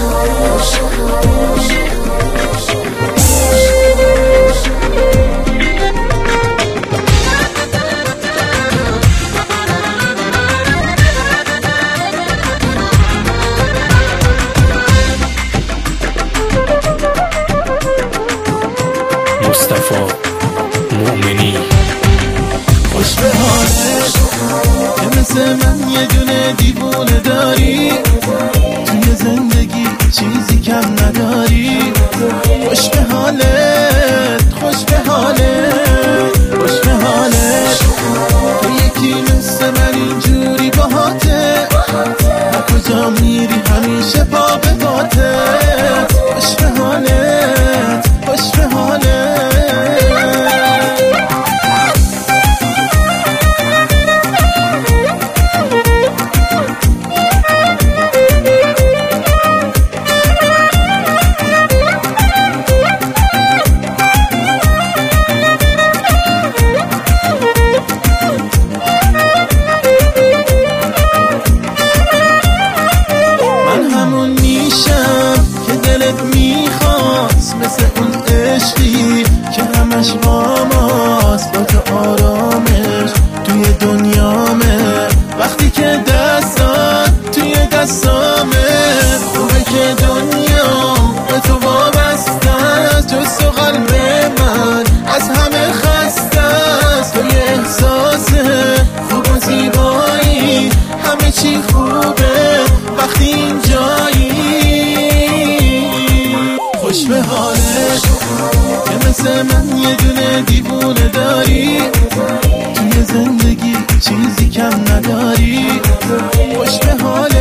مصطفی مؤمنی. خوش به حالت که مثل من یه دونه دیوونه داری، توی زندگی چیزی کم نداری. خوش به حالت، خوش به حالت، خوش به حالت. تو یکی مثل من اینجوری باهاته، هر کجا میری همیشه پا به پاته. خوش به حالت، خوش به حالت. مثل اون عشقی که همش با ماست، با تو آرامش توی دنیامه. وقتی که دستات توی دستامه، خوبه که دنیا به تو وابسته است. جز تو قلب من از همه خسته است. توی احساس خوب و زیبایی، همه چی خوبه وقتی اینجایی. خوش به حالت که مثل من یه دونه دیوونه داری، توی زندگی چیزی کم نداری. خوش به حالت.